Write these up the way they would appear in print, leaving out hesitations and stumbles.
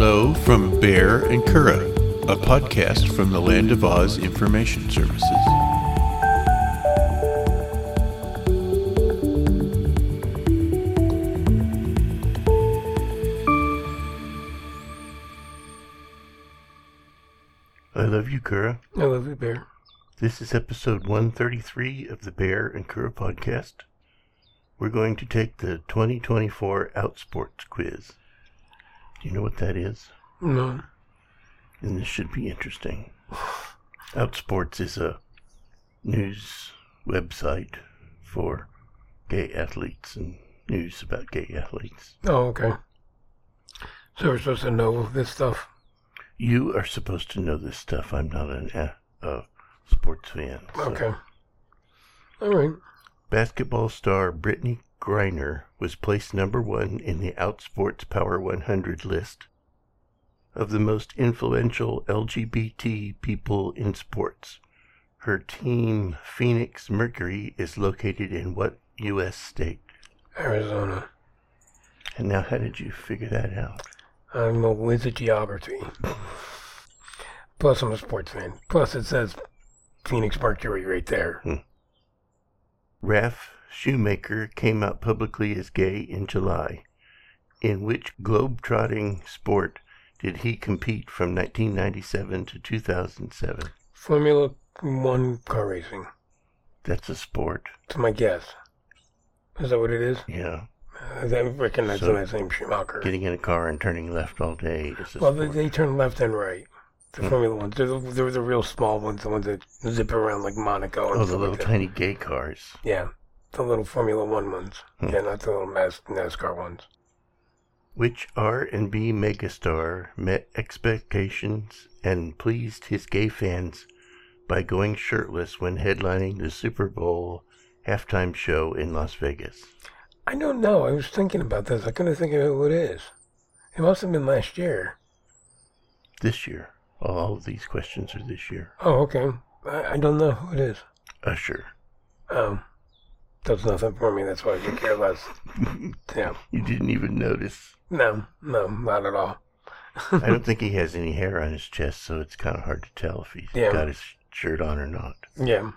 Hello from Bear and Kura, a podcast from the Land of Oz Information Services. I love you, Kura. I love you, Bear. This is episode 133 of the Bear and Kura podcast. We're going to take the 2024 Outsports quiz. Do you know what that is? No. And this should be interesting. Outsports is a news website for gay athletes and news about gay athletes. Oh, okay. So we're supposed to know this stuff? You are supposed to know this stuff. I'm not a sports fan. So. Okay. All right. Basketball star Brittany Griner was placed number 1 in the Outsports Power 100 list of the most influential LGBT people in sports. Her team, Phoenix Mercury, is located in what U.S. state? Arizona. And now, how did you figure that out? I'm a whiz at geography. Plus, I'm a sports fan. Plus, it says Phoenix Mercury right there. Ralph Shoemaker came out publicly as gay in July. In which globe-trotting sport did he compete from 1997 to 2007? Formula 1 car racing. That's a sport. That's my guess. Is that what it is? Yeah. I recognize the last name Schumacher. Getting in a car and turning left all day is a Well, sport. they turn left and right. The Formula 1s. They're the real small ones, the ones that zip around like Monaco. And Oh, the little tiny gay cars. Yeah. The little Formula 1 ones. Yeah, not the little NASCAR ones. Which R&B megastar met expectations and pleased his gay fans by going shirtless when headlining the Super Bowl halftime show in Las Vegas? I don't know. I was thinking about this. I couldn't think of who it is. It must have been last year. This year. All of these questions are this year. Oh, okay. I don't know who it is. Usher. Does nothing for me. That's why I could care less. Yeah. You didn't even notice. No, not at all. I don't think he has any hair on his chest, so it's kind of hard to tell if he's got his shirt on or not. Yeah.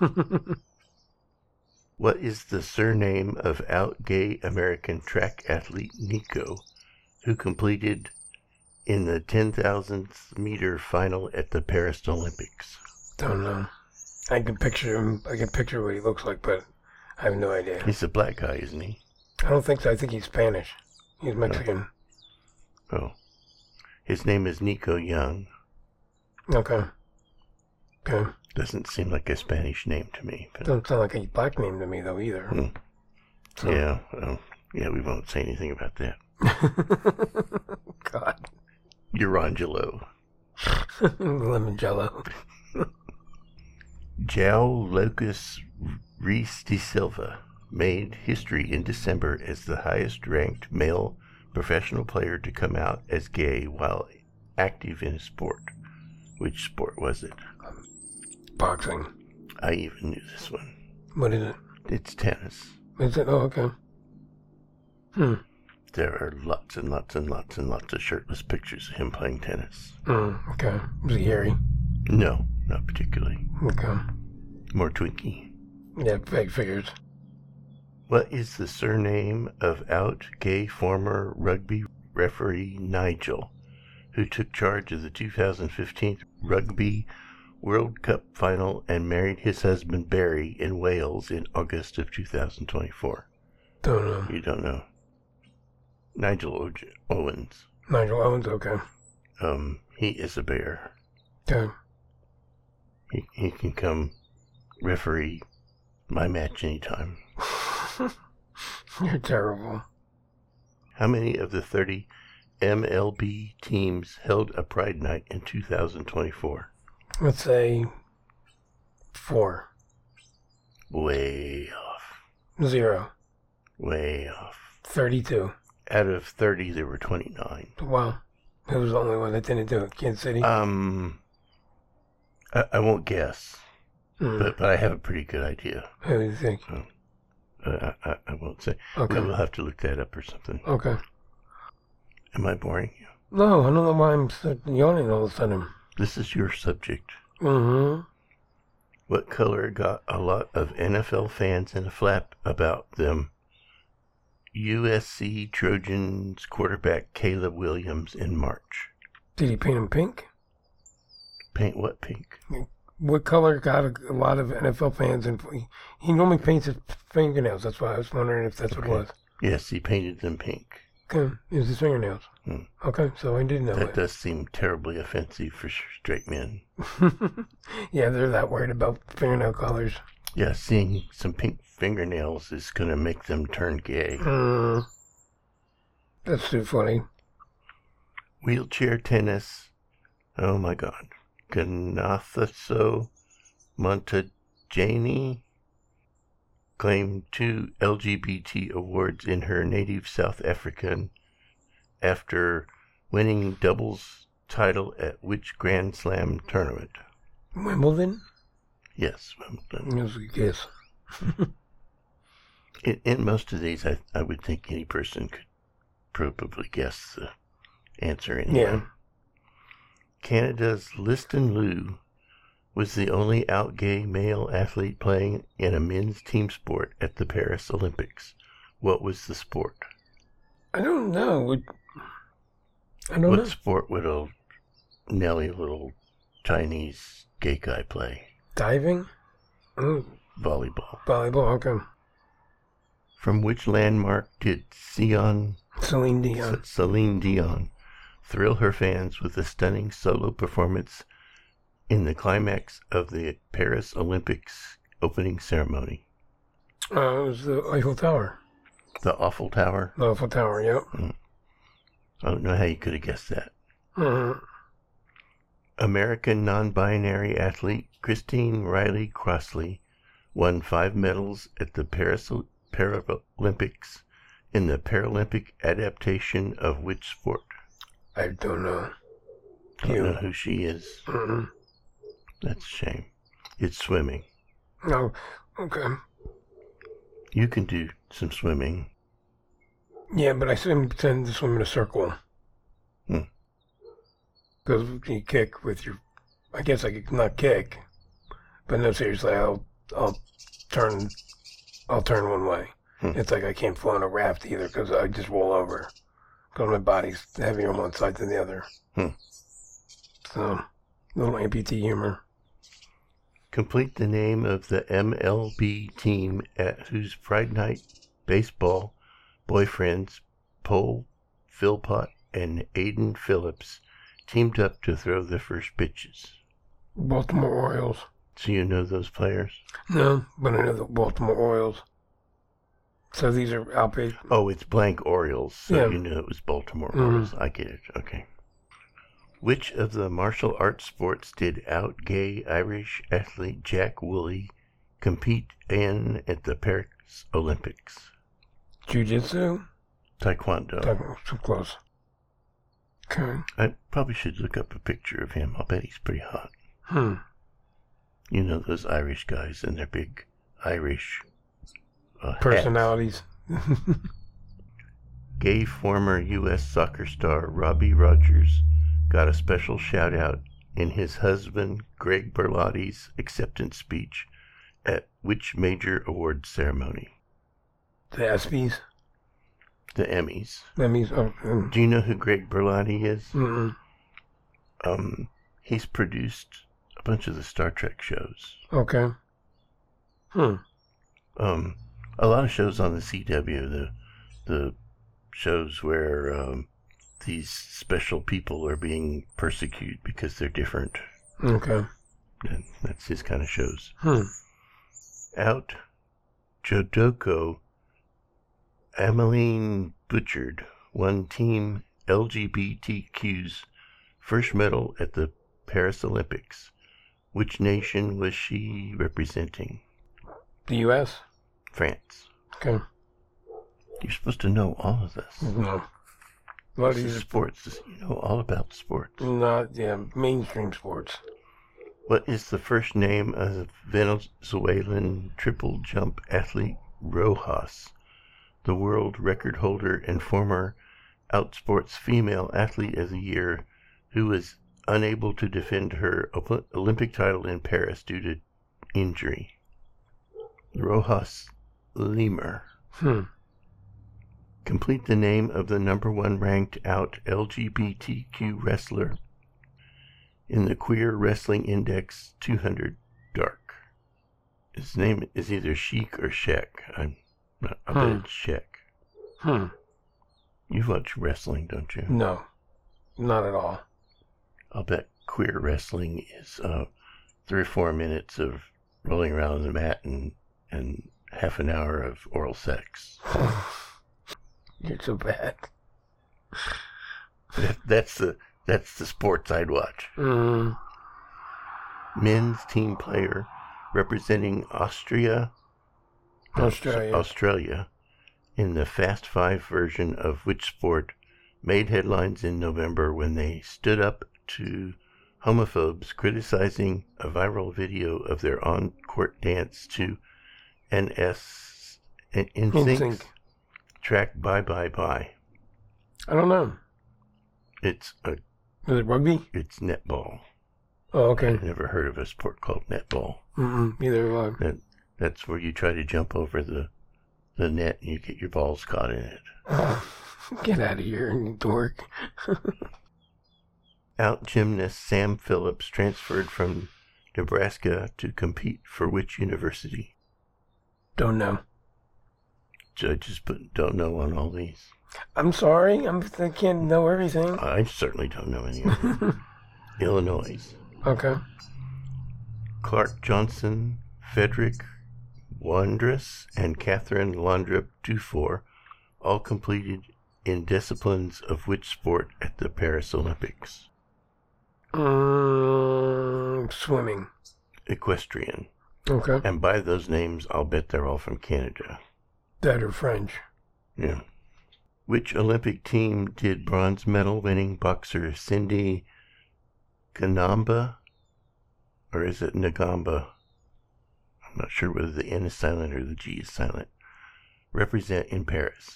What is the surname of out gay American track athlete Nico, who completed in the 10,000th meter final at the Paris Olympics? Don't know. I can picture him. I can picture what he looks like, but I have no idea. He's a black guy, isn't he? I don't think so. I think he's Spanish. He's Mexican. Oh. His name is Nico Young. Okay. Doesn't seem like a Spanish name to me. But Doesn't sound like a black name to me, though, either. So. Yeah, we won't say anything about that. God. Urangelo. Lemon Jello. João Lucas Reis de Silva made history in December as the highest-ranked male professional player to come out as gay while active in a sport. Which sport was it? Boxing. I even knew this one. What is it? It's tennis. Is it? Oh, okay. There are lots and lots and lots and lots of shirtless pictures of him playing tennis. Okay. Was he hairy? No, not particularly. Okay. More twinky. Yeah, figures. What is the surname of out gay former rugby referee Nigel, who took charge of the 2015 Rugby World Cup final and married his husband Barry in Wales in August of 2024? Don't know. You don't know. Nigel Owens. Nigel Owens, okay. He is a bear. Okay. He can come referee my match anytime. You're terrible. How many of the 30 MLB teams held a Pride Night in 2024? Let's say 4. Way off. 0. Way off. 32. Out of 30, there were 29. Wow. Who was the only one that didn't do it? Kansas City? I won't guess, but I have a pretty good idea. Who do you think? I won't say. Okay. We'll have to look that up or something. Okay. Am I boring you? No, I don't know why I'm yawning all of a sudden. This is your subject. Mm-hmm. What color got a lot of NFL fans in a flap about them? USC Trojans quarterback Caleb Williams in March. Did he paint him pink? Paint what pink? What color got a lot of NFL fans in? He normally paints his fingernails. That's why I was wondering if that's what it was. Yes, he painted them pink. Okay, it was his fingernails. Okay, so I didn't know that. That does seem terribly offensive for straight men. Yeah, they're that worried about fingernail colors. Yeah, seeing some pink fingernails is going to make them turn gay. That's too funny. Wheelchair tennis. Oh my God. Ganathaso Montajani claimed 2 LGBT awards in her native South African after winning doubles title at which Grand Slam tournament? Wimbledon? Yes, Wimbledon. That's a guess. In most of these, I would think any person could probably guess the answer anyway. Yeah. Canada's Liston Liu was the only out gay male athlete playing in a men's team sport at the Paris Olympics. What was the sport? I don't know. I don't know. What sport would a Nelly little Chinese gay guy play? Diving? Volleyball. Volleyball, okay. From which landmark did Celine Dion thrill her fans with a stunning solo performance in the climax of the Paris Olympics opening ceremony? It was the Eiffel Tower. The Eiffel Tower? The Eiffel Tower, yep. I don't know how you could have guessed that. Mm-hmm. American non-binary athlete Christine Riley Crossley won 5 medals at the Paris Paralympics in the Paralympic adaptation of which sport? I don't know. I don't know who she is. Mm-hmm. That's a shame. It's swimming. No, okay. You can do some swimming. Yeah, but I tend to swim in a circle. Because you kick with your... I guess I could not kick. But no, seriously, I'll turn one way. It's like I can't float on a raft either because I just roll over. Because my body's heavier on one side than the other. So, little amputee humor. Complete the name of the MLB team at whose Pride Night baseball boyfriends Paul Philpott and Aiden Phillips teamed up to throw their first pitches. Baltimore Orioles. So you know those players? No, but I know the Baltimore Orioles. So these are outpaid. Oh, it's blank Orioles, so yeah. You knew it was Baltimore Orioles. I get it. Okay. Which of the martial arts sports did out-gay Irish athlete Jack Woolley compete in at the Paris Olympics? Jiu-jitsu? Taekwondo. So close. Okay. I probably should look up a picture of him. I'll bet he's pretty hot. You know those Irish guys and their big Irish personalities. Gay former U.S. soccer star Robbie Rogers got a special shout-out in his husband Greg Berlotti's acceptance speech at which major award ceremony? The ESPYs? The Emmys. Emmys. Do you know who Greg Berlotti is? Mm-mm. He's produced a bunch of the Star Trek shows. Okay. A lot of shows on the CW, the shows where these special people are being persecuted because they're different. Okay. And that's his kind of shows. Out Jodoko Ameline Butchard won Team LGBTQ's first medal at the Paris Olympics. Which nation was she representing? The U.S.? France. Okay. You're supposed to know all of this. No. This is sports. You know all about sports. Not, mainstream sports. What is the first name of Venezuelan triple jump athlete Rojas, the world record holder and former Outsports Female Athlete of the Year who was unable to defend her Olympic title in Paris due to injury. Rojas Lemur. Complete the name of the number 1 ranked out LGBTQ wrestler in the Queer Wrestling Index 200 Dark. His name is either Sheik or Shek. I bet it's Shek. You watch wrestling, don't you? No, not at all. I'll bet queer wrestling is 3 or 4 minutes of rolling around on the mat and half an hour of oral sex. You're so bad. That's the sports I'd watch. Men's team player representing Australia in the Fast 5 version of which sport made headlines in November when they stood up to homophobes criticizing a viral video of their on-court dance to NSYNC track Bye Bye Bye. I don't know. Is it rugby? It's netball. Oh, okay. I've never heard of a sport called netball. Neither have I. That's where you try to jump over the net and you get your balls caught in it. Get out of here, you dork. Out gymnast Sam Phillips transferred from Nebraska to compete for which university? Don't know. Judges don't know on all these. I'm sorry. I can't know everything. I certainly don't know any of them. Illinois. Okay. Clark Johnson, Frederick Wandrus, and Catherine Landrip Dufour all completed in disciplines of which sport at the Paris Olympics? Swimming. Equestrian. Okay. And by those names, I'll bet they're all from Canada. That or French. Yeah. Which Olympic team did bronze medal winning boxer Cindy Kanamba, or is it Nagamba? I'm not sure whether the N is silent or the G is silent. Represent in Paris?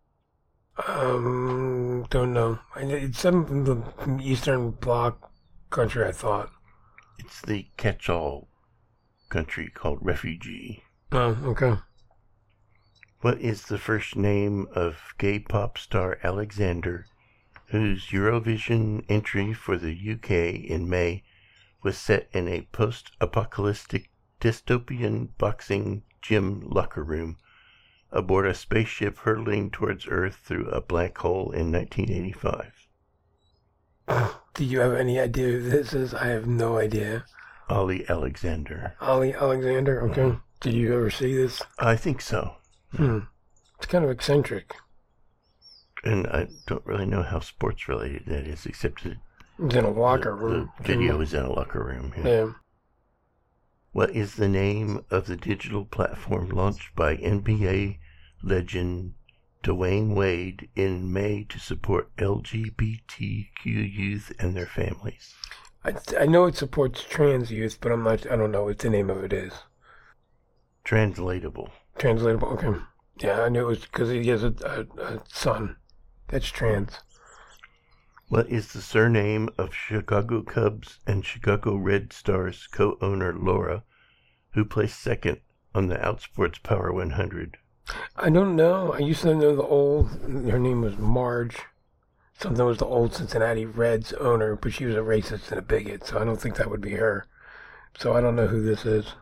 Don't know. It's some from the Eastern Bloc country, I thought. It's the catch-all country called Refugee. Oh, okay. What is the first name of gay pop star Alexander, whose Eurovision entry for the UK in May was set in a post-apocalyptic dystopian boxing gym locker room aboard a spaceship hurtling towards Earth through a black hole in 1985? Do you have any idea who this is? I have no idea. Ollie Alexander. Ollie Alexander? Okay. Did you ever see this? I think so. It's kind of eccentric. And I don't really know how sports related that is, except that it's in a locker room. The video is in a locker room. Yeah. What is the name of the digital platform launched by NBA legend Dwayne Wade in May to support LGBTQ youth and their families? I know it supports trans youth, but I don't know what the name of it is. Translatable. Translatable, okay. Yeah, I knew it was because he has a son that's trans. What is the surname of Chicago Cubs and Chicago Red Stars co-owner Laura, who placed second on the Outsports Power 100? I don't know. I used to know her name was Marge. Something was the old Cincinnati Reds owner, but she was a racist and a bigot, so I don't think that would be her. So I don't know who this is.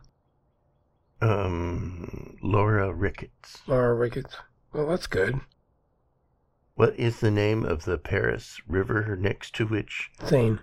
Laura Ricketts. Laura Ricketts. Well, that's good. What is the name of the Paris river next to which... Seine.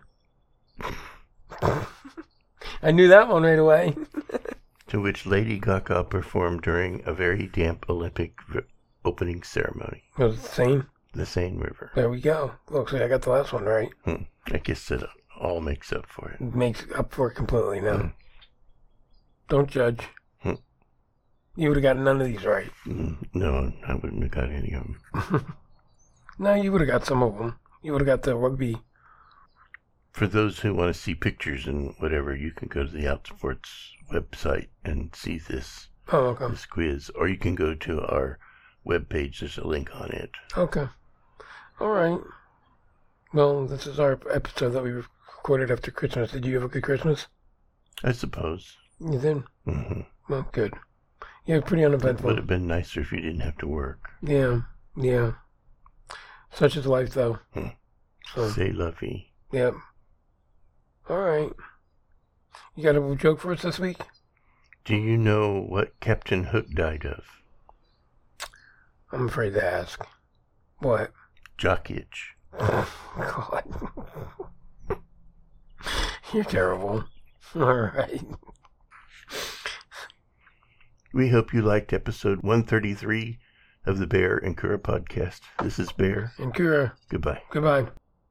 I knew that one right away. to which Lady Gaga performed during a very damp Olympic opening ceremony? Was it Seine? The Seine River. There we go. Looks like I got the last one right. I guess it all makes up for it. Makes up for it completely now. Don't judge. You would have got none of these right. No, I wouldn't have got any of them. No, you would have got some of them. You would have got the rugby. For those who want to see pictures and whatever, you can go to the Outsports website and see this, this quiz. Or you can go to our webpage. There's a link on it. Okay. All right. Well, this is our episode that we recorded after Christmas. Did you have a good Christmas? I suppose. You did? Mm-hmm. Well, good. Yeah, pretty It uneventful. would have been nicer if you didn't have to work. Yeah. Such is life, though. So, C'est la vie. yep. All right. You got a joke for us this week? Do you know what Captain Hook died of? I'm afraid to ask. What? Jock itch. Oh, God. You're terrible. All right. We hope you liked episode 133 of the Bear and Kura podcast. This is Bear. And Kura. Goodbye. Goodbye.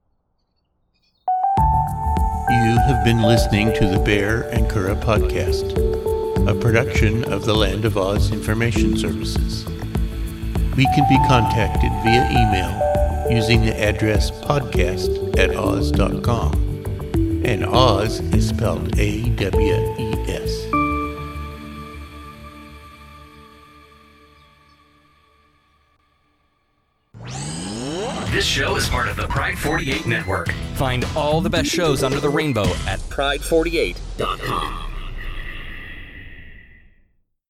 You have been listening to the Bear and Kura podcast, a production of the Land of Oz Information Services. We can be contacted via email using the address podcast@oz.com. And Oz is spelled A-W-E-S. This show is part of the Pride 48 Network. Find all the best shows under the rainbow at pride48.com.